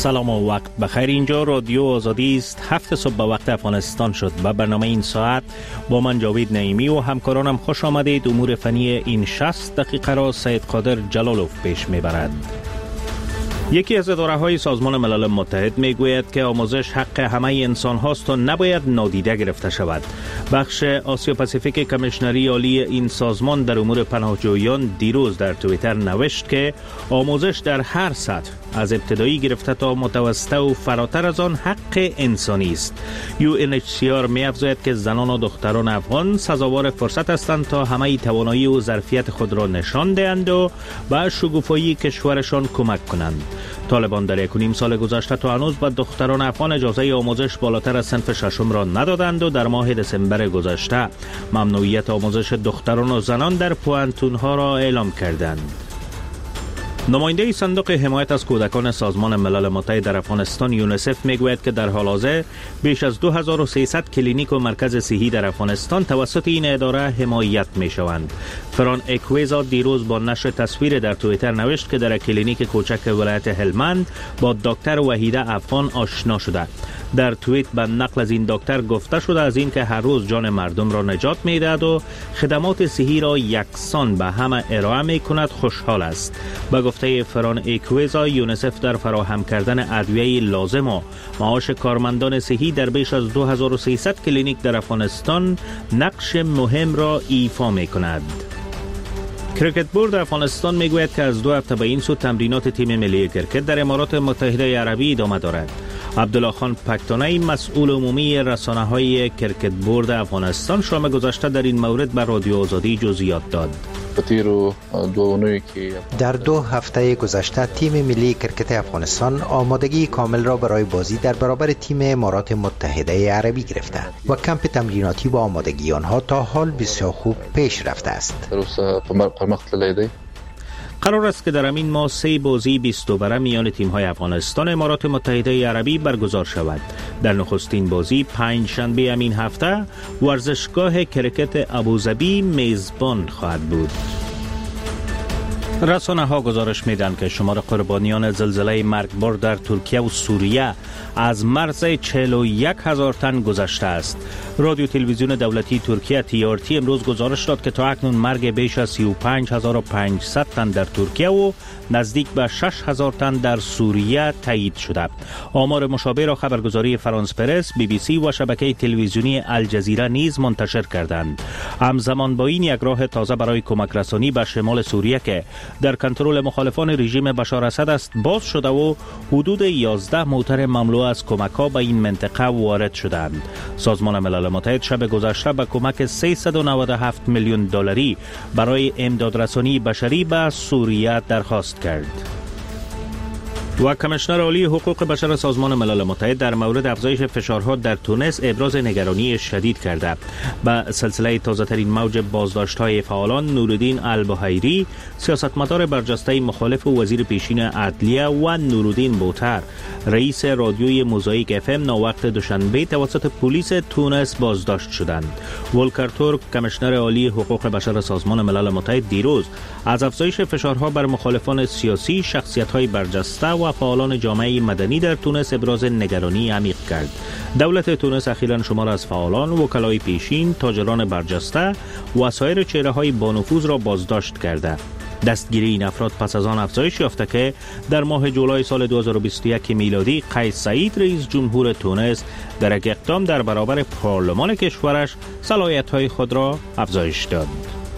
سلام و وقت بخیر. اینجا رادیو آزادی است. 7 صبح به وقت افغانستان شد و برنامه این ساعت با من جاوید نعیمی و همکارانم خوش آمدید. امور فنی این 60 دقیقه را سید قادر جلالوف پیش میبرد. یکی از اداره‌های سازمان ملل متحد میگوید که آموزش حق همه انسان هاست و نباید نادیده گرفته شود. بخش آسیا پاسیفیک کمیشنری عالی این سازمان در امور پناهجویان دیروز در توییتر نوشت که آموزش در هر سطح از ابتدایی گرفته تا متوسطه و فراتر از آن حق انسانی است. UNHCR می‌افزاید که زنان و دختران افغان سزاوار فرصت هستند تا همه توانایی و ظرفیت خود را نشان دهند و به شکوفایی کشورشان کمک کنند. طالبان در 1.5 سال گذشته تا هنوز به دختران افغان اجازه آموزش بالاتر از صنف ششم را ندادند و در ماه دسامبر گذشته ممنوعیت آموزش دختران و زنان در پوهنتون‌ها را اعلام کردند. نماینده صندوق حمایت از کودکان سازمان ملل متحد در افغانستان یونیسف میگوید که در حال حاضر بیش از 2300 کلینیک و مرکز صحی در افغانستان توسط این اداره حمایت میشوند. فران اکویزا دیروز با نشر تصویر در توییتر نوشت که در کلینیک کوچک ولایت هلمند با دکتر وحیده افغان آشنا شده. در توییت به نقل از این دکتر گفته شده از این که هر روز جان مردم را نجات میدهد و خدمات صحی را یکسان به همه ارائه میکند خوشحال است. به گفته فران ایکویزا یونیسف در فراهم کردن ادویه لازم و معاش کارمندان صحی در بیش از 2300 کلینیک در افغانستان نقش مهم را ایفا میکند. کرکت بورد افغانستان میگوید که از 2 هفته به این سو تمرینات تیم ملی کرکت در امارات متحده عربی ادامه دارد. عبدالله خان پکتانی مسئول عمومی رسانه‌های کرکت بورد افغانستان شام گذشته در این مورد بر رادیو آزادی جزئیات داد. در 2 هفته گذشته تیم ملی کرکت افغانستان آمادگی کامل را برای بازی در برابر تیم امارات متحده عربی گرفته و کمپ تمریناتی و آمادگی آنها تا حال بسیار خوب پیش رفته است. قرار است که در همین ماه 3 بازی 20 اووره میان تیم‌های افغانستان و امارات متحده عربی برگزار شود. در نخستین بازی 5 شنبه همین هفته ورزشگاه کرکت ابوظبی میزبان خواهد بود. رسانه‌ها گزارش می‌دهند که شمار قربانیان زلزله مرگبار در ترکیه و سوریه از مرز 41,000 تن گذشته است. رادیو تلویزیون دولتی ترکیه TRT امروز گزارش داد که تا اکنون مرگ بیش از 35,500 تن در ترکیه و نزدیک به 6,000 تن در سوریه تایید شده. آمار مشابه را خبرگزاری فرانس پرس، BBC و شبکه تلویزیونی الجزیره نیز منتشر کردند. همزمان با این یک راه تازه برای کمک رسانی به شمال سوریه که در کنترل مخالفان رژیم بشار اسد است باز شده و حدود 11 موتر مملو از کمک‌ها به این منطقه وارد شدند. سازمان ملل متحد شب گذشته به کمک 397 میلیون دلاری برای امدادرسانی بشری به سوریه درخواست کرد. و کمیشنر عالی حقوق بشر سازمان ملل متحد در مورد افزایش فشارها در تونس ابراز نگرانی شدید کرده. به سلسله تازه‌ترین موج بازداشت‌های فعالان نورالدین البحیری، سیاستمدار برجسته مخالف و وزیر پیشین عدلیه و نورالدین بوتر، رئیس رادیوی موزاییک FM ناوقت دوشنبه توسط پلیس تونس بازداشت شدند. ولکر تورک، کمیشنر عالی حقوق بشر سازمان ملل متحد دیروز از افزایش فشارها بر مخالفان سیاسی، شخصیت‌های برجسته و فعالان جامعه مدنی در تونس ابراز نگرانی عمیق کرد. دولت تونس اخیراً شمار از فعالان، وکلای پیشین، تاجران برجسته و سایر چهره‌های بانفوذ را بازداشت کرده. دستگیری این افراد پس از آن افزایش یافته که در ماه جولای سال 2021 میلادی قیس سعید رئیس جمهور تونس در یک اقدام در برابر پارلمان کشورش صلاحیت‌های خود را افزایش داد.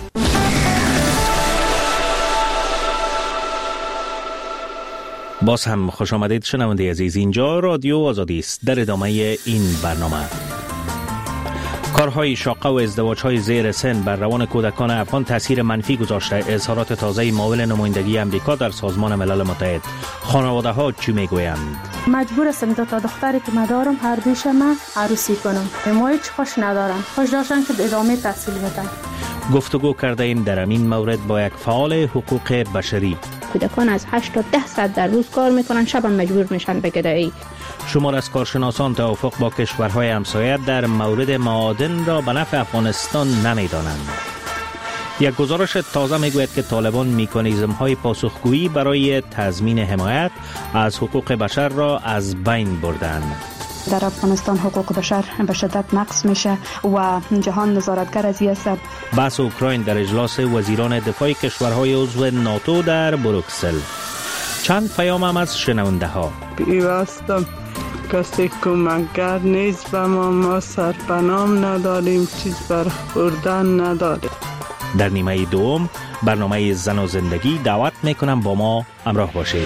باز هم خوش آمدید شنونده عزیز. اینجا رادیو آزادی است. در ادامه این برنامه کارهای شاقه و ازدواج‌های زیر سن بر روان کودکان افغان تاثیر منفی گذاشته. اظهارات تازه معاون نمایندگی آمریکا در سازمان ملل متحد. خانواده‌ها چی میگویند؟ مجبور هستم تا دختری که مدارم هر دوشم عروسی کنم. ما هیچ خوش ندارم. خوش داشتن که ادامه تحصیل بدن. گفتگو کرده ایم در این مورد با یک فعال حقوق بشری. کودکان از 8 تا 10 ساعت در روز کار میکنن، شب هم مجبور میشن به گدایی. شمار از کارشناسان توافق با کشورهای همسایه در مورد معادن را به نفع افغانستان نمیدانند. یک گزارش تازه میگوید که طالبان مکانیزم های پاسخگویی برای تضمین حمایت از حقوق بشر را از بین بردند. در افغانستان حقوق بشر به شدت نقض میشه و جهان نظارتگر از این است. بحث اوکراین در اجلاس وزیران دفاع کشورهای عضو ناتو در بروکسل. چند پیام هم از شنونده ها. پیوستم کسی کمکگر نیست به ما سرپنام نداریم، چیز برخوردن نداریم. در نیمه دوم برنامه زن و زندگی دعوت میکنم با ما همراه باشید.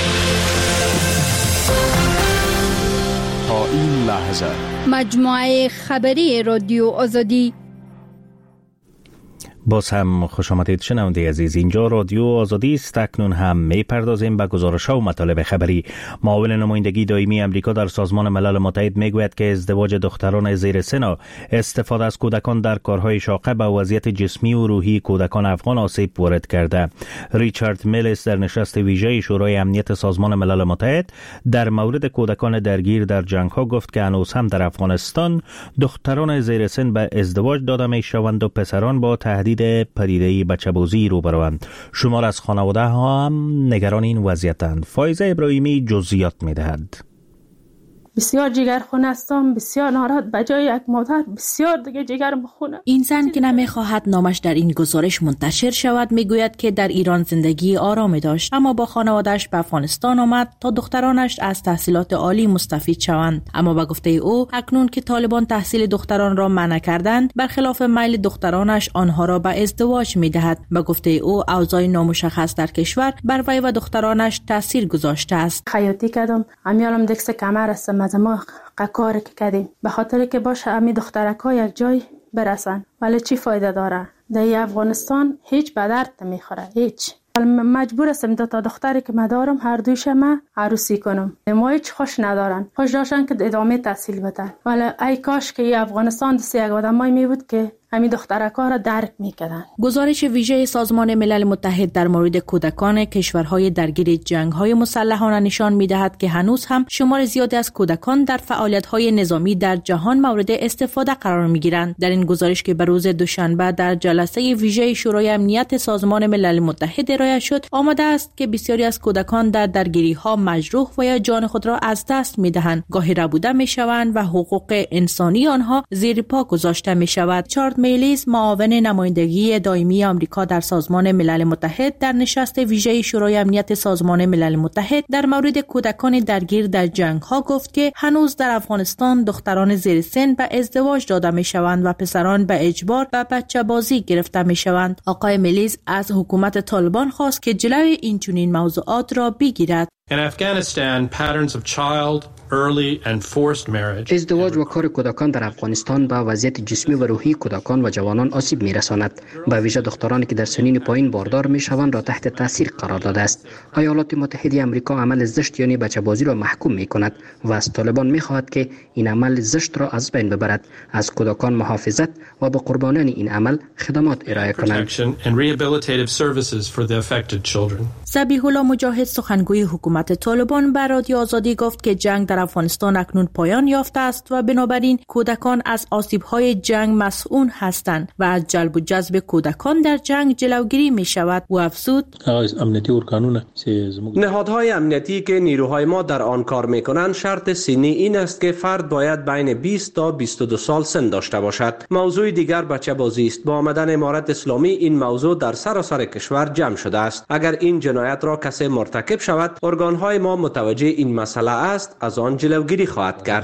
تا این لحظه مجموعه خبری رادیو آزادی. باز هم خوش آمدید شنونده عزیز. اینجا رادیو آزادی است. اکنون هم میپردازیم به گزارش‌ها و مطالب خبری. معاون نمایندگی دائمی امریکا در سازمان ملل متحد میگوید که ازدواج دختران زیر سن، استفاده از کودکان در کارهای شاقه به وضعیت جسمی و روحی کودکان افغان آسیب وارد کرده. ریچارد میلز در نشست ویژه شورای امنیت سازمان ملل متحد در مورد کودکان درگیر در جنگ‌ها گفت که هنوز هم در افغانستان دختران زیر سن به ازدواج داده میشوند و پسران با تهدید پدیده بچه‌بازی روبروند. شمار از خانواده ها هم نگران این وضعیتند. فایزه ابراهیمی جزئیات می‌دهد. بسیار جگرخون هستم، بسیار ناراحت، بجای یک مادر بسیار دیگه جگر بخونه. این زن که نمیخواهد نامش در این گزارش منتشر شود میگوید که در ایران زندگی آرامی داشت، اما با خانواده‌اش به افغانستان آمد تا دخترانش از تحصیلات عالی مستفید شوند. اما به گفته او اکنون که طالبان تحصیل دختران را منع کردند، برخلاف میل دخترانش آنها را به ازدواج میدهد. به گفته او اوضاع نامشخص در کشور بر وی و دخترانش تاثیر گذاشته است. خیاطی کردم، امیالم دکس کمر است، از ما کار که کردیم به خاطر که باشه امی دخترک ها یک جای برسن، ولی چی فایده داره؟ در افغانستان هیچ به درد نمیخوره، هیچ. مجبور هستم تا دختری که مدارم هر دویش ما عروسی کنم. ما هیچ خوش ندارن، خوش داشتن که ادامه تحصیل بتن، ولی ای کاش که افغانستان دست یک آدمایی می بود که همین دخترک‌ها را درک می‌کردن. گزارش ویژه سازمان ملل متحد در مورد کودکان کشورهای درگیر جنگ‌های مسلحانه نشان می‌دهد که هنوز هم شمار زیادی از کودکان در فعالیت‌های نظامی در جهان مورد استفاده قرار می‌گیرند. در این گزارش که به روز دوشنبه در جلسه ویژه شورای امنیت سازمان ملل متحد ارائه شد، آمده است که بسیاری از کودکان در درگیری‌ها مجروح و یا جان خود را از دست می‌دهند، گاهی ربوده می‌شوند و حقوق انسانی آنها زیر پا گذاشته می‌شود. میلیز معاون نمایندگی دائمی آمریکا در سازمان ملل متحد در نشست ویژه شورای امنیت سازمان ملل متحد در مورد کودکان درگیر در جنگ‌ها گفت که هنوز در افغانستان دختران زیر سن به ازدواج داده می‌شوند و پسران به اجبار به بچه‌بازی گرفته می‌شوند. آقای میلیز از حکومت طالبان خواست که جلوی این چنین موضوعات را بگیرد. ازدواج و کار کودکان در افغانستان به وضعیت جسمی و روحی کودکان و جوانان آسیب می‌رساند. به ویژه دخترانی که در سنین پایین باردار می‌شوند را تحت تاثیر قرار داده است. ایالات متحده آمریکا عمل زشت یعنی بچه‌بازی را محکوم می‌کند و از طالبان می‌خواهد که این عمل زشت را از بین ببرد، از کودکان محافظت و به قربانان این عمل خدمات ارائه کنند. ذبیح الله مجاهد سخنگوی حکومت طالبان به رادیو آزادی گفت که جنگ در افغانستان اکنون پایان یافته است و بنابراین کودکان از آسیب‌های جنگ مسئول هستند و از جلب و جذب کودکان در جنگ جلوگیری می‌شود. و افزود نهادهای امنیتی که نیروهای ما در آن کار می‌کنند شرط سنی این است که فرد باید بین 20 تا 22 سال سن داشته باشد. موضوع دیگر بچه‌بازی است. با آمدن امارت اسلامی این موضوع در سراسر کشور جمع شده است. اگر این جنایت را کسی مرتکب شود، ارگان‌های ما متوجه این مسئله است، از آن جلوگیری خواهد کرد.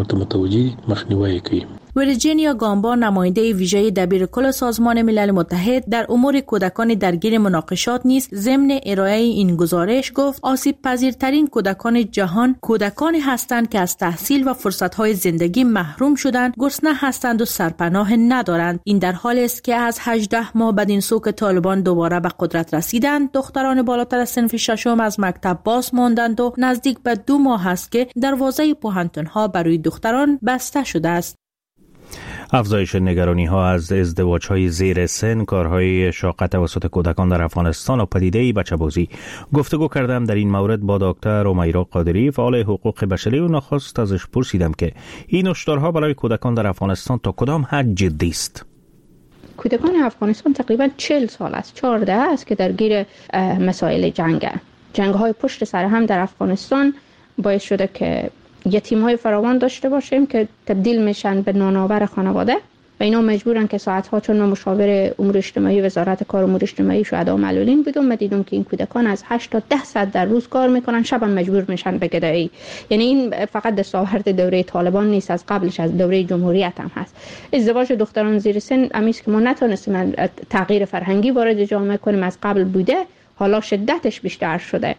ویرجینیا گامبا نماینده ویژه دبیرکل سازمان ملل متحد در امور کودکان درگیر مناقشات نیز ضمن ارائه این گزارش گفت آسیب پذیرترین کودکان جهان کودکانی هستند که از تحصیل و فرصت‌های زندگی محروم شدند، گرسنه هستند و سرپناه ندارند. این در حالی است که از 18 ماه بدین سو که طالبان دوباره به قدرت رسیدند، دختران بالاتر از صنف ششم از مکتب باز ماندند و نزدیک به 2 ماه است که دروازه پوهنتون‌ها برای دختران بسته شده است. افزایش نگرانی‌ها از ازدواج‌های زیر سن، کارهای شاق توسط کودکان در افغانستان و پدیده بچه‌بازی. گفتگو کردم در این مورد با دکتر امیرا قادری، فعال حقوق بشری، و نخست ازش پرسیدم که این هشدارها برای کودکان در افغانستان تا کدام حد جدی است. کودکان افغانستان تقریبا 40 سال است، 14 است که درگیر مسائل جنگ‌های پشت سر هم در افغانستان باعث شده که یتیم‌های فراوان داشته باشیم که تبدیل میشن به نانآور خانواده و اینا مجبورن که ساعت‌ها، چون من مشاور امور اجتماعی وزارت کار امور اجتماعی شهدا معلولین بودم، من دیدم که این کودکان از 8 تا 10 ساعت در روز کار میکنن، شب هم مجبور میشن به گدایی. یعنی این فقط دستاورد دوره طالبان نیست، از قبلش از دوره جمهوریت هم هست. ازدواج دختران زیر سن امیست که ما نتونستیم تغییر فرهنگی وارد جامعه کنیم، از قبل بوده، حالا شدتش بیشتر شده.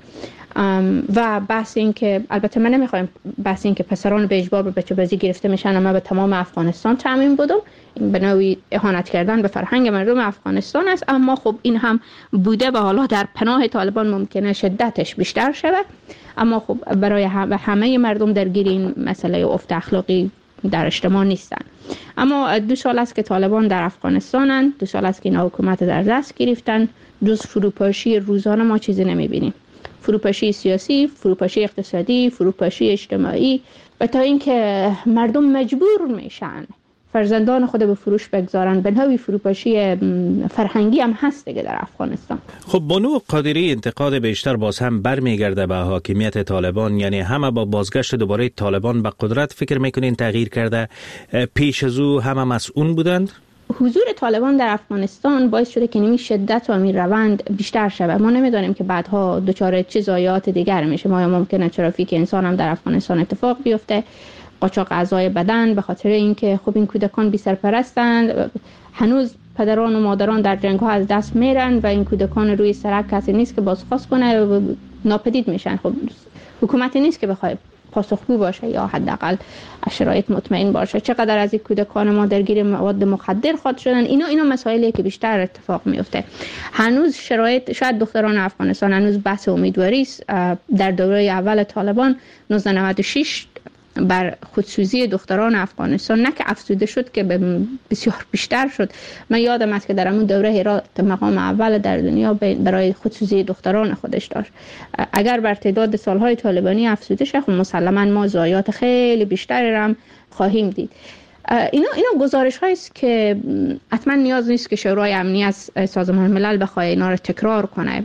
و بحث این که البته من نمیخوایم بحث این که پسران به اجبار به بچه بازی گرفته میشن اما به تمام افغانستان تعمیم بدم، این به نوعی اهانت کردن به فرهنگ مردم افغانستان است، اما خب این هم بوده و حالا در پناه طالبان ممکنه شدتش بیشتر شود، اما خب برای همه مردم درگیر این مسئله افت اخلاقی در اجتماع نیستن. اما 2 سال است که طالبان در افغانستانن، 2 سال است که این حکومت در دست گرفتن، جز فروپاشی روزانه ما چیزی نمیبینیم. فروپاشی سیاسی، فروپاشی اقتصادی، فروپاشی اجتماعی و تا اینکه مردم مجبور میشن فرزندان خود به فروش بگذارن، به نوعی فروپاشی فرهنگی هم هست دیگه در افغانستان. خب بانو قادری، انتقاد بیشتر باز هم برمیگرده به حاکمیت طالبان، یعنی همه با بازگشت دوباره طالبان به قدرت فکر میکنین تغییر کرده، پیش از او همه مسئول بودند؟ حضور طالبان در افغانستان باعث شده که این شدت و این روند بیشتر شود. ما نمیدونیم که بعدها دچار چه ضایعات دیگر میشه. ما ممکنه ترافیک انسان هم در افغانستان اتفاق بیفته، قاچاق اعضای بدن، به خاطر اینکه خب این کودکان بی سرپرستند، هنوز پدران و مادران در جنگ ها از دست میرن و این کودکان روی سرک کسی نیست که بازخواست کنه و ناپدید میشن. خب حکومتی نیست که بخواد پاسخگو باشه یا حداقل شرایط مطمئن باشه. چقدر از این کودکان ما درگیر مواد مخدر خود شدن، اینا مسائلی که بیشتر اتفاق میفته. هنوز شرایط، شاید دختران افغانستان هنوز بحث امیدواری است. در دوره اول طالبان 1996 بر خودسوزی دختران افغانستان نه که افزوده شد که بسیار بیشتر شد. من یادم است که در همون دوره هرات مقام اول در دنیا برای خودسوزی دختران خودش داشت. اگر بر تعداد سالهای طالبانی افزوده شه، خب مسلما ما ضایعات خیلی بیشتری هم خواهیم دید. اینا گزارش هایی است که حتما نیاز نیست که شورای امنیت سازمان ملل بخواد اینا رو تکرار کنه.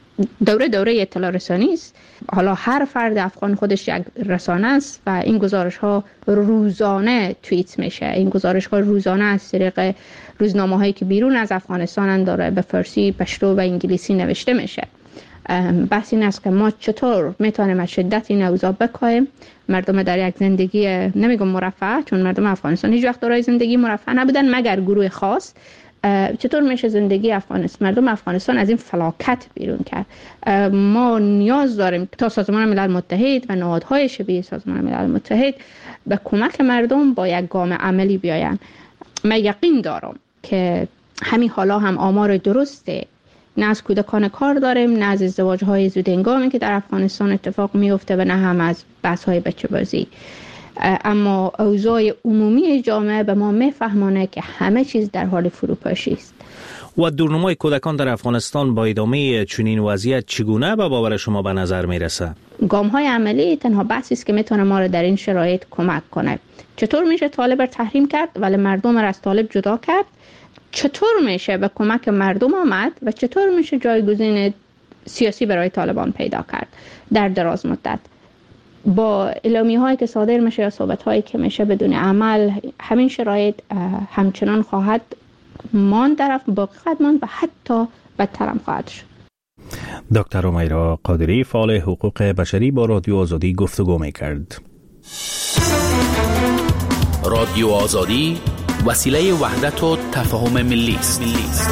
دوره اطلاع رسانی است. حالا هر فرد افغان خودش یک رسانه است و این گزارش ها روزانه توییت میشه. این گزارش ها روزانه از طریق روزنامه هایی که بیرون از افغانستان داره به فارسی، پشتو و انگلیسی نوشته میشه. بحث این است که ما چطور میتونیم از شدت این اوضاع بکاهیم، مردم در یک زندگی نمیگم مرفه، چون مردم افغانستان هیچ وقت دارای زندگی مرفه نبودن مگر گروه خاص، چطور میشه زندگی مردم افغانستان از این فلاکت بیرون کرد. ما نیاز داریم تا سازمان ملل متحد و نهادهای شبیه سازمان ملل متحد به کمک مردم با یک گام عملی بیاین. من یقین دارم که همین حالا هم آمار درسته، نه از کودکان کار داریم، نه از ازدواج‌های زودهنگامی که در افغانستان اتفاق میفته و نه هم از بحث‌های بچه‌بازی. اما اوضاع عمومی جامعه به ما میفهمانه که همه چیز در حال فروپاشی است. و دورنمای کودکان در افغانستان با ادامه چنین وضعیت چگونه به باور شما به نظر میرسه؟ گام‌های عملی تنها بحثی است که میتونه ما را در این شرایط کمک کنه. چطور میشه طالب را تحریم کرد ولی مردم را از طالب جدا کرد؟ چطور میشه به کمک مردم آمد و چطور میشه جایگزین سیاسی برای طالبان پیدا کرد در دراز مدت؟ با اعلامیه هایی که صادر میشه یا صحبت هایی که میشه بدون عمل، همین شرایط همچنان خواهد ماند، باقی خواهد ماند و حتی بدتر هم خواهد شد. دکتر امیرا قادری، فعال حقوق بشری، با رادیو آزادی گفتگو میکرد. رادیو آزادی وسیله وحدت و تفاهم ملی است.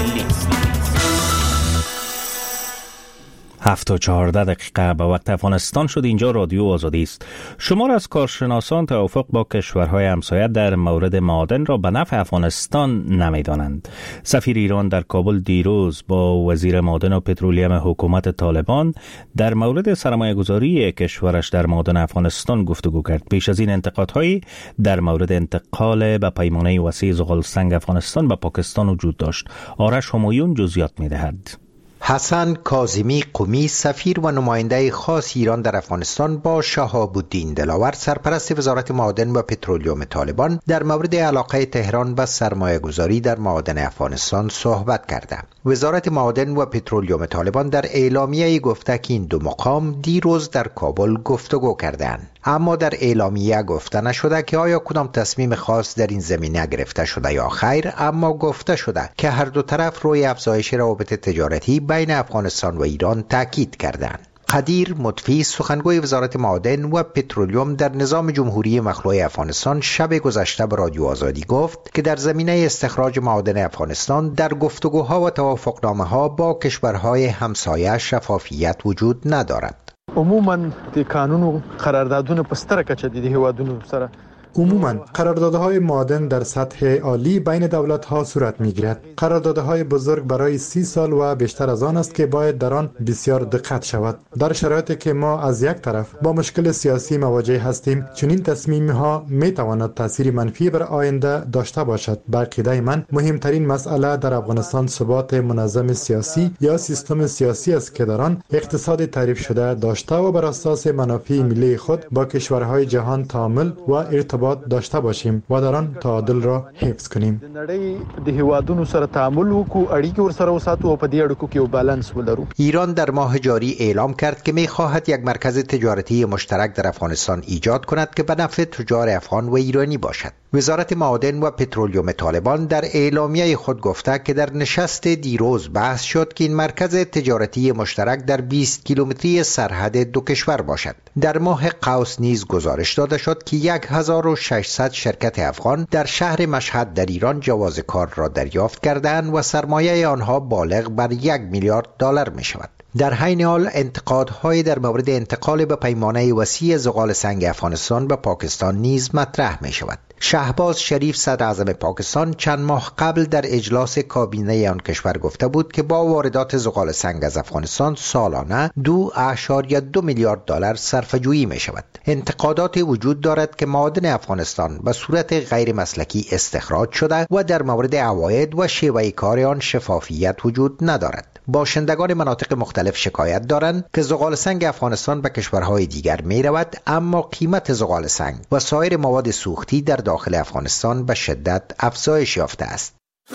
7:14 به وقت افغانستان شد. اینجا رادیو آزادی است. شمار از کارشناسان توافق با کشورهای همسایه در مورد معادن را به نفع افغانستان نمی‌دانند. سفیر ایران در کابل دیروز با وزیر معادن و پترولیم حکومت طالبان در مورد سرمایه‌گذاری کشورش در معادن افغانستان گفتگو کرد. پیش از این انتقادهایی در مورد انتقال به پیمانه وسیع زغال سنگ افغانستان به پاکستان وجود داشت. آرش همایون جزئیات می‌دهد. حسن کاظمی قمی سفیر و نماینده خاص ایران در افغانستان با شهاب الدین دلاور سرپرست وزارت معادن و پترولیوم طالبان در مورد علاقه تهران و سرمایه گذاری در معادن افغانستان صحبت کرده. وزارت معادن و پترولیوم طالبان در اعلامیه گفته که این دو مقام دیروز در کابل گفتگو کردند، اما در اعلامیه گفته نشده که آیا کدام تصمیم خاص در این زمینه گرفته شده یا خیر، اما گفته شده که هر دو طرف روی افزایش روابط تجارتی بین افغانستان و ایران تاکید کردند. قدیر مطفی سخنگوی وزارت معادن و پترولیوم در نظام جمهوری مخلوع افغانستان شب گذشته به رادیو آزادی گفت که در زمینه استخراج معادن افغانستان در گفتگوها و توافقنامه‌ها با کشورهای همسایه شفافیت وجود ندارد. عموما د قانون و قراردادونه په ستره کچه د هیوادونو سره عموماً قراردادهای معادن در سطح عالی بین دولت‌ها صورت می‌گیرد. قراردادهای بزرگ برای 30 سال و بیشتر از آن است که باید در آن بسیار دقت شود. در شرایطی که ما از یک طرف با مشکل سیاسی مواجه هستیم، چنین تصمیم‌ها می‌تواند تأثیر منفی بر آینده داشته باشد. به عقیده من مهمترین مسئله در افغانستان ثبات منظم سیاسی یا سیستم سیاسی است که در آن اقتصاد تعریف شده داشته و بر اساس منافع ملی خود با کشورهای جهان تعامل و ارتباط داشته باشیم و در آن تعادل را حفظ کنیم. ایران در ماه جاری اعلام کرد که می‌خواهد یک مرکز تجارتی مشترک در افغانستان ایجاد کند که به نفع تجار افغان و ایرانی باشد. وزارت معادن و پترولیوم طالبان در اعلامیه خود گفته که در نشست دیروز بحث شد که این مرکز تجارتی مشترک در 20 کیلومتری سرحد دو کشور باشد. در ماه قوس نیز گزارش داده شد که 1600 شرکت افغان در شهر مشهد در ایران جواز کار را دریافت کردند و سرمایه آنها بالغ بر 1 میلیارد دلار می شود. در حین حال انتقادهای در مورد انتقال به پیمانه وسیع زغال سنگ افغانستان به پاکستان نیز مطرح می شود. شهباز شریف صدر اعظم پاکستان چند ماه قبل در اجلاس کابینه آن کشور گفته بود که با واردات زغال سنگ از افغانستان سالانه 2.2 میلیارد دلار صرفه‌جویی می شود. انتقادات وجود دارد که معادن افغانستان به صورت غیر مسلکی استخراج شده و در مورد عواید و شیوه کار آن شفافیت وجود ندارد. باشندگان مناطق مختلف شکایت دارند که زغال سنگ افغانستان به کشورهای دیگر می رود، اما قیمت زغال سنگ و سایر مواد سوختی در داخل افغانستان به شدت افزایش یافته است.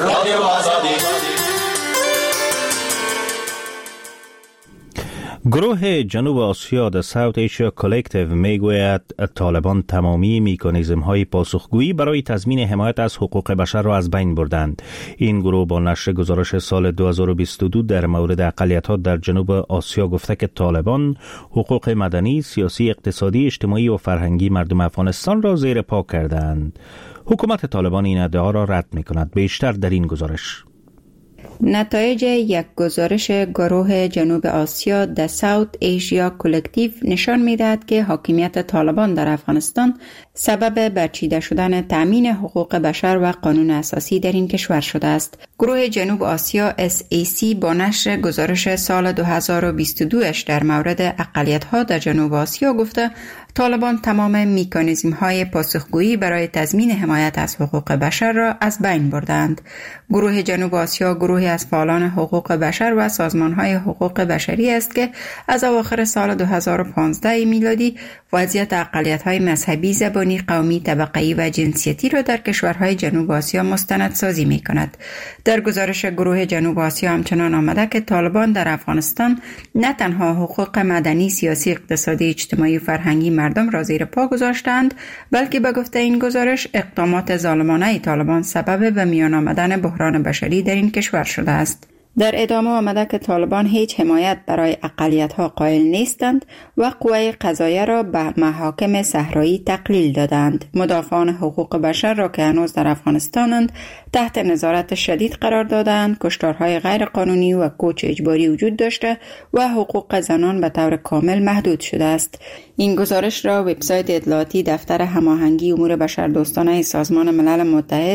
گروه جنوب آسیا در ساوت ایشیا کلکتیو میگوید طالبان تمامی میکانیزم های پاسخگویی برای تضمین حمایت از حقوق بشر را از بین بردند. این گروه با نشر گزارش سال 2022 در مورد اقلیت‌ها در جنوب آسیا گفته که طالبان حقوق مدنی، سیاسی، اقتصادی، اجتماعی و فرهنگی مردم افغانستان را زیر پا کردند. حکومت طالبان این ادعا را رد می‌کند. بیشتر در این گزارش. نتایج یک گزارش گروه جنوب آسیا در ساوت ایشیا کلکتیو نشان می‌دهد که حاکمیت طالبان در افغانستان سبب برچیده شدن تأمین حقوق بشر و قانون اساسی در این کشور شده است. گروه جنوب آسیا SAC با نشر گزارش سال 2022 در مورد اقلیت‌ها در جنوب آسیا گفته طالبان تمام مکانیزم‌های پاسخگویی برای تضمین حمایت از حقوق بشر را از بین بردند. گروه جنوب آسیا گروهی از فعالان حقوق بشر و سازمان‌های حقوق بشری است که از اواخر سال 2015 میلادی وضعیت اقلیت‌های مذهبی، زبانی، قومی، طبقه‌ای و جنسیتی را در کشورهای جنوب آسیا مستندسازی می‌کند. در گزارش گروه جنوب آسیا همچنان آمده که طالبان در افغانستان نه تنها حقوق مدنی، سیاسی، اقتصادی، اجتماعی و فرهنگی مردم را زیر پا گذاشتند، بلکه به گفته این گزارش اقدامات ظالمانه طالبان سبب به میان آمدن بحران بشری در این کشور شده است. در ادامه آمده که طالبان هیچ حمایت برای اقلیت‌ها قائل نیستند و قوه قضاییه را به محاکم صحرایی تقلیل دادند. مدافعان حقوق بشر را که هنوز در افغانستانند تحت نظارت شدید قرار دادند. کشتارهای غیر قانونی و کوچ اجباری وجود داشته و حقوق زنان به طور کامل محدود شده است. این گزارش را وبسایت اطلاعاتی دفتر هماهنگی امور بشردوستانه سازمان ملل متحد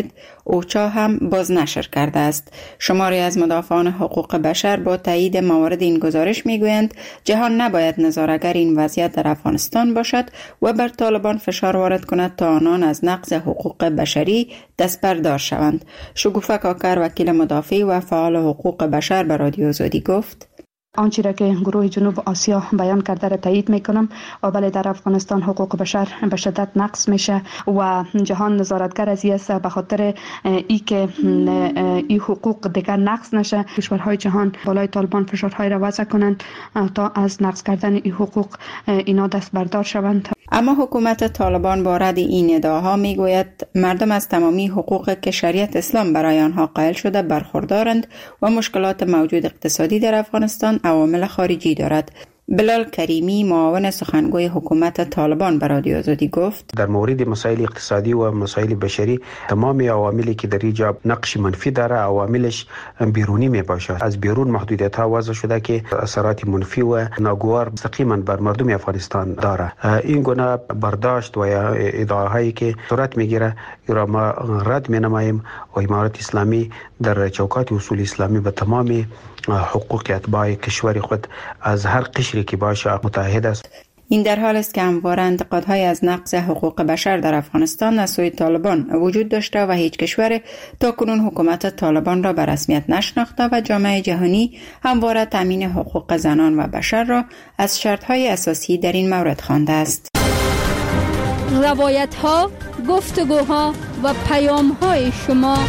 اوچا هم بازنشر کرده است. شماری از مدافعان حقوق بشر با تایید موارد این گزارش میگویند جهان نباید نظاره‌گر این وضعیت در افغانستان باشد و بر طالبان فشار وارد کند تا آنان از نقض حقوق بشری دست بردار شوند. شگوفه کاکر وکیل مدافع و فعال حقوق بشر به رادیو آزادی گفت: آنچه را که گروه جنوب آسیا بیان کرده را تایید میکنم، ولی در افغانستان حقوق بشر به شدت نقض میشه و جهان نظارتگر از است به خاطر ای که این حقوق دیگر نقض نشه. کشورهای جهان بالای طالبان فشارهای را وضع کنند تا از نقض کردن این حقوق اینا دست بردار شوند. اما حکومت طالبان با رد این ادعاها میگوید مردم از تمامی حقوق که شریعت اسلام برای آنها قائل شده برخوردارند و مشکلات موجود اقتصادی در افغانستان عوامل خارجی دارد. بلال کریمی معاون سخنگوی حکومت طالبان به رادیو آزادی گفت: در مورد مسائل اقتصادی و مسائل بشری تمام عواملی که در اینجا نقش منفی داره عواملش بیرونی می باشه. از بیرون محدودیت ها وضع شده که اثرات منفی و ناگوار مستقیما بر مردم افغانستان داره. این گونه برداشت و ادعاهایی که صورت میگیره را ما رد می نماییم و امارت اسلامی در چوکات اصول اسلامی به تمام حقوق اتباع کشور خود از هر قشری که باشه متحد است. این در حال است که همواره انتقادهای از نقض حقوق بشر در افغانستان از سوی طالبان وجود داشته و هیچ کشور تاکنون حکومت طالبان را به رسمیت نشناخته و جامعه جهانی همواره تامین حقوق زنان و بشر را از شرطهای اساسی در این مورد خوانده است. روایت‌ها، گفتگوها و پیام‌های شما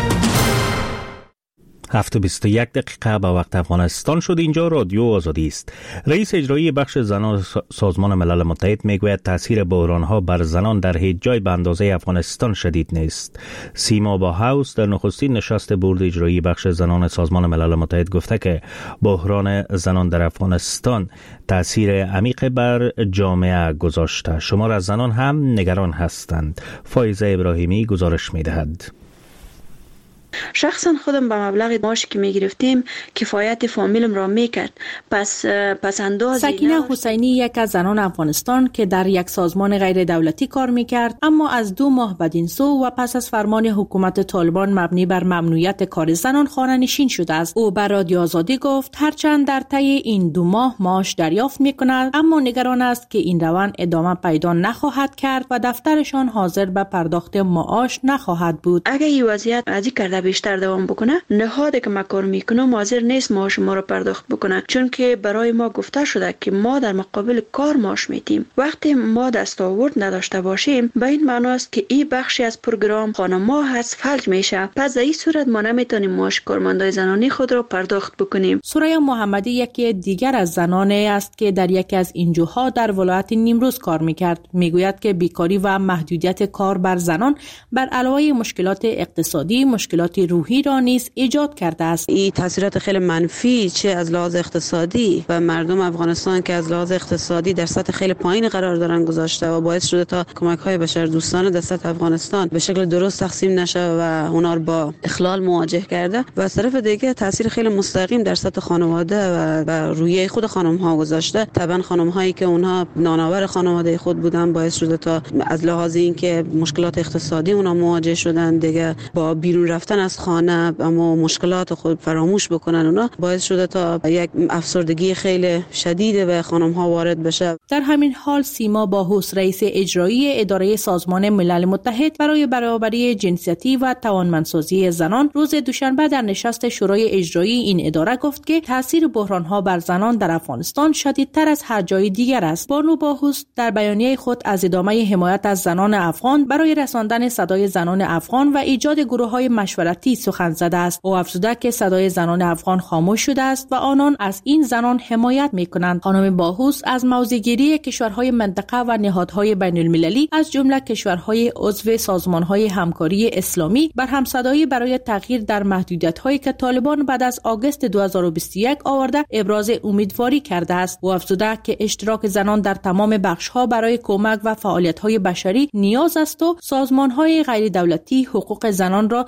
7:21 دقیقه به وقت افغانستان شد. اینجا رادیو آزادی است. رئیس اجرایی بخش زنان سازمان ملل متحد میگوید تاثیر بحران‌ها بر زنان در هیچ جای به اندازه افغانستان شدید نیست. سیما باهاوس در نخستین نشست بورد اجرایی بخش زنان سازمان ملل متحد گفته که بحران زنان در افغانستان تاثیر عمیق بر جامعه گذاشته. شمار از زنان هم نگران هستند. فایزه ابراهیمی گزارش می‌دهد. شخصا خودم به مبلغ معاشی که میگرفتیم کفایت فامیلم را میکرد. پس انداز سکینه حسینی یک از زنان افغانستان که در یک سازمان غیر دولتی کار میکرد، اما از 2 ماه بدین سو و پس از فرمان حکومت طالبان مبنی بر ممنوعیت کار زنان خانه نشین شده است. او به رادیو آزادی گفت هرچند در طی این 2 ماه معاش دریافت میکند، اما نگران است که این روند ادامه پیدا نخواهد کرد و دفترشان حاضر به پرداخت معاش نخواهد بود. اگر این وضعیت ازی کرده بیشتر دوام بکنه، نهادی که ما کار میکنم حاضر نیست معاش ما رو پرداخت بکنه، چون که برای ما گفته شده که ما در مقابل کار معاش میدیم. وقتی ما دستاورد نداشته باشیم به این معنی است که این بخشی از پروگرام خانم‌ها هست فلج میشه. پس در این صورت ما نمیتونیم معاش کارمندای زنانی خود رو پرداخت بکنیم. سوریا محمدی یکی دیگر از زنانی است که در یکی از اینجوها در ولایت نیمروز کار میکرد. میگوید که بیکاری و محدودیت کار بر زنان بر علاوه مشکلات اقتصادی مشکلات روحی را نیز ایجاد کرده است. این تاثیرات خیلی منفی چه از لحاظ اقتصادی و مردم افغانستان که از لحاظ اقتصادی در سطح خیلی پایین قرار دارن گذاشته و باعث شده تا کمک‌های بشردوستانه در سطح افغانستان به شکل درست تقسیم نشه و اونا رو با اخلال مواجه کرده و از طرف دیگه تاثیر خیلی مستقیم در سطح خانواده و روحیه خود خانم‌ها گذاشته. طبعا خانم‌هایی که اونها نانآور خانواده خود بودن باعث شده تا از لحاظ اینکه مشکلات اقتصادی اونا مواجه شدن، دیگه با بیرون رفتن از خانه اما مشکلات خود فراموش بکنن، اونا باعث شده تا یک افسردگی خیلی شدید به خانم‌ها وارد بشه. در همین حال سیما باهوس رئیس اجرایی اداره سازمان ملل متحد برای برابری جنسیتی و توانمندسازی زنان روز دوشنبه در نشست شورای اجرایی این اداره گفت که تاثیر بحران‌ها بر زنان در افغانستان شدیدتر از هر جای دیگر است. بانو باهوس در بیانیه خود از ادامه حمایت از زنان افغان برای رساندن صدای زنان افغان و ایجاد گروه‌های مشورتی سخن زده است. او افزوده که صدای زنان افغان خاموش شده است و آنان از این زنان حمایت می‌کنند. خانم باهوس از موضع‌گیری کشورهای منطقه و نهادهای بین‌المللی از جمله کشورهای عضو سازمان‌های همکاری اسلامی بر همصدایی برای تغییر در محدودیت‌هایی که طالبان بعد از آگوست 2021 آورده ابراز امیدواری کرده است. او افزوده که اشتراک زنان در تمام بخش‌ها برای کمک و فعالیت‌های بشری نیاز است و سازمان‌های غیر دولتی حقوق زنان را تا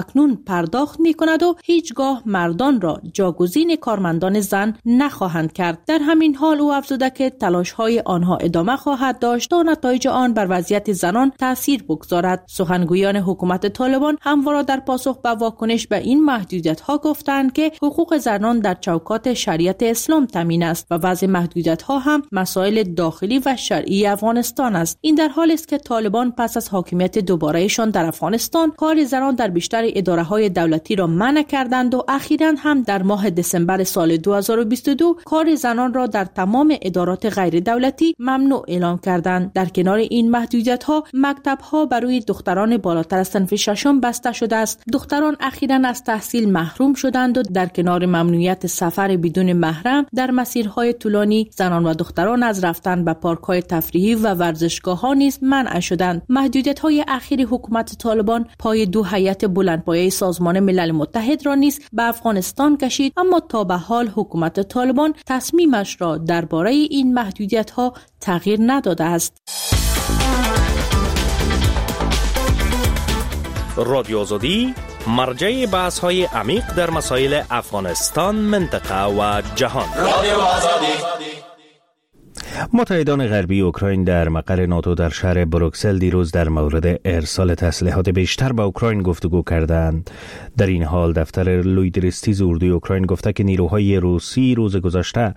اکنون پرداخت می کند و هیچگاه مردان را جاگزین کارمندان زن نخواهند کرد. در همین حال او افزوده که تلاش‌های آنها ادامه خواهد داشت تا نتایج آن بر وضعیت زنان تأثیر بگذارد. سخنگویان حکومت طالبان همواره در پاسخ به واکنش به این محدودیت‌ها گفتند که حقوق زنان در چوکات شریعت اسلام تامین است و وضع محدودیت‌ها هم مسائل داخلی و شرعی افغانستان است. این در حالی است که طالبان پس از حاکمیت دوباره‌شان در افغانستان کار زنان در بیشتر اداره‌های دولتی را منع کردند و اخیراً هم در ماه دسامبر سال 2022 کار زنان را در تمام ادارات غیر دولتی ممنوع اعلام کردند. در کنار این محدودیت‌ها مکتب‌ها برای دختران بالاتر از صنف ششم بسته شده است. دختران اخیراً از تحصیل محروم شدند و در کنار ممنوعیت سفر بدون محرم در مسیرهای طولانی، زنان و دختران از رفتن به پارک‌های تفریحی و ورزشگاه‌ها نیز منع شدند. محدودیت‌های اخیر حکومت طالبان پای دو هیئت بلندپایه سازمان ملل متحد را نیز به افغانستان کشید، اما تا به حال حکومت طالبان تصمیمش را درباره این محدودیت‌ها تغییر نداده است. رادیو آزادی مرجع بحث‌های عمیق در مسائل افغانستان، منطقه و جهان. رادیو آزادی. متحدان غربی اوکراین در مقر ناتو در شهر بروکسل دیروز در مورد ارسال تسلیحات بیشتر به اوکراین گفتگو کردند. در این حال دفتر لوید ریستیز اردوی اوکراین گفته که نیروهای روسی روز گذشته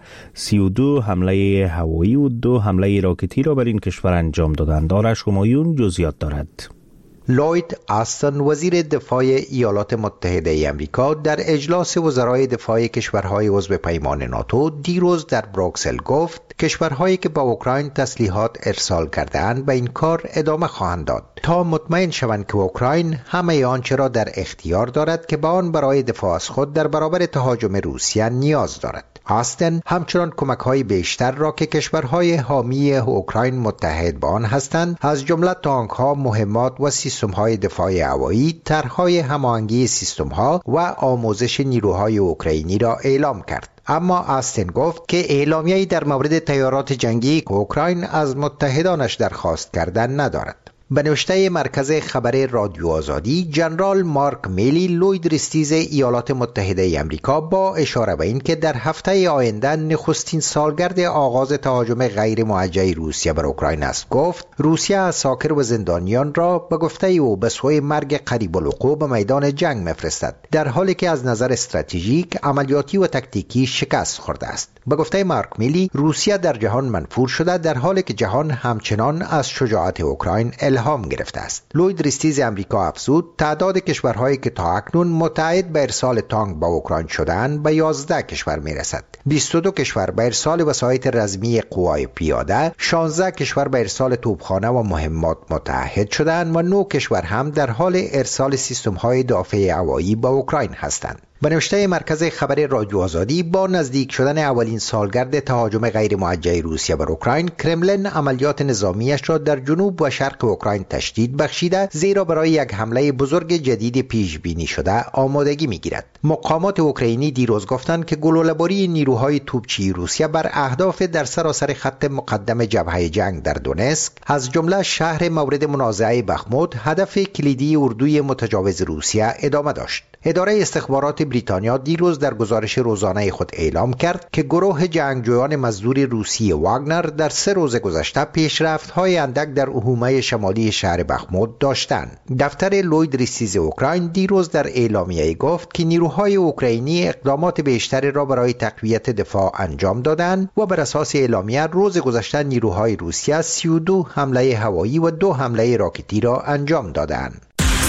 32 حمله هوایی و 2 حمله راکتی را بر این کشور انجام دادند. آرش همایون جزئیات دارد. لوید آستن وزیر دفاع ایالات متحده ای آمریکا در اجلاس وزرای دفاع کشورهای عضو پیمان ناتو دیروز در بروکسل گفت کشورهایی که به اوکراین تسلیحات ارسال کرده‌اند به این کار ادامه خواهند داد تا مطمئن شوند که اوکراین همه آنچه را در اختیار دارد که به آن برای دفاع از خود در برابر تهاجم روسیه نیاز دارد. آستن همچنان کمک‌های بیشتر را که کشورهای حامی اوکراین متحد با آن هستند، از جمله تانک‌ها، مهمات و سیستم‌های دفاع هوایی، طرح‌های هماهنگی سیستم‌ها و آموزش نیروهای اوکراینی را اعلام کرد. اما آستن گفت که اعلامیه‌ای در مورد تیارات جنگی که اوکراین از متحدانش درخواست کردن ندارد. به نوشته مرکز خبر رادیو آزادی، جنرال مارک میلی لوید ریستیز ایالات متحده ای آمریکا با اشاره به این که در هفته آینده نخستین سالگرد آغاز تهاجم غیر موجه روسیه بر اوکراین است، گفت روسیه اساکر و زندانیان را به گفته او به سوی مرگ قریب الوقوع به میدان جنگ میفرستد، در حالی که از نظر استراتژیک، عملیاتی و تکتیکی شکست خورده است. به گفته مارک میلی، روسیه در جهان منفور شده در حالی که جهان همچنان از شجاعت اوکراین الهام گرفته است. لوید ریستیز آمریکا افزود تعداد کشورهایی که تا اکنون متعهد به ارسال تانک به اوکراین شدند به 11 کشور میرسد. 22 کشور به ارسال وسایط رزمی قوای پیاده، 16 کشور به ارسال توپخانه و مهمات متعهد شدند و 9 کشور هم در حال ارسال سیستم‌های دافع هوایی به اوکراین هستند. به نوشته مرکز خبر رادیو آزادی، با نزدیک شدن اولین سالگرد تهاجم غیر موجه روسیه بر اوکراین، کرملین عملیات نظامیش را در جنوب و شرق اوکراین تشدید بخشیده، زیرا برای یک حمله بزرگ جدید پیش بینی شده آمادگی میگیرد. مقامات اوکراینی دیروز گفتند که گلوله‌باری نیروهای توپچی روسیه بر اهداف در سراسر خط مقدم جبهه جنگ در دونسک، از جمله شهر مورد منازعه بخمود، هدف کلیدی اردوی متجاوز روسیه ادامه داشت. اداره استخبارات بریتانیا دیروز در گزارش روزانه خود اعلام کرد که گروه جنگجویان مزدور روسی واگنر در 3 روز گذشته پیشرفت‌های اندک در اهومه شمالی شهر بخمود داشتند. دفتر لوید ریستیز اوکراین دیروز در اعلامیه گفت که نیروهای اوکراینی اقدامات بیشتری را برای تقویت دفاع انجام دادند و بر اساس اعلامیه روز گذشته نیروهای روسیه 32 حمله هوایی و 2 حمله راکتی را انجام دادند.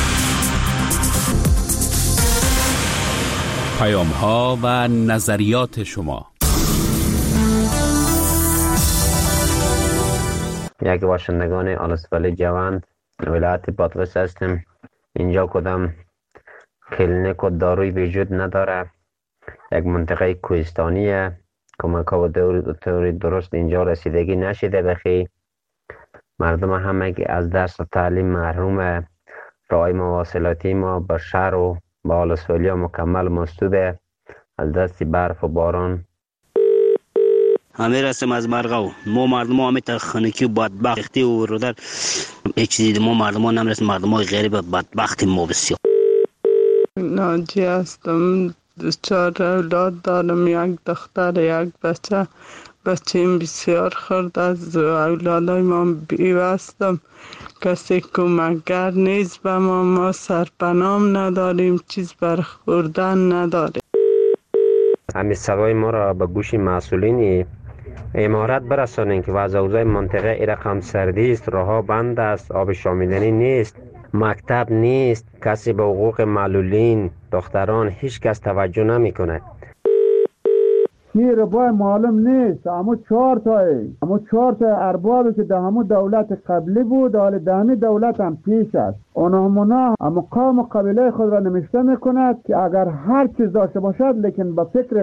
پیام‌ها و نظریات شما. یک باشندگان آلسوال جوان ولایت بادغیس هستیم. اینجا کدام کلینیک و داروی وجود نداره. یک منطقه کوهستانیه. کمک‌ها و طور درست اینجا رسیدگی نشده. بخی مردم همه از درس و تعلیم محرومه. راهی مواصلاتی ما به شهر و با آلسوالیا مکمل مسدوده از دست برف و باران. همه رسم از مرغاو ما مردم همه تخنیکی و بدبختی و برادر یک چیزی ما مردم نمیرسیم. مردم های غریب بدبختی ما بسیار. ناجی هستم. 4 اولاد دارم، یک دختر یک بچه. بچه‌ام بسیار خرد از اولادای ما بیوستم. کسی کمکگر نیست به ما سرپنام نداریم، چیز برخوردن نداریم. همین صدای ما را به گوش مسئولین امارات برسانید که وضع اوضاع منطقه ای رقم سردی است، راه‌ها بند است، آب شامیدنی نیست، مکتب نیست، کسی به حقوق معلولین دختران هیچ کس توجه نمی‌کنه. شیر بای معلوم نیست، اما 4 تا اربابی که در همون دولت قبلی بود، حال دهمی دولت هم پیش است. اونا اما قوم و قبیله خود را نمیشته میکند که اگر هر چیز داشته باشد لیکن به فکر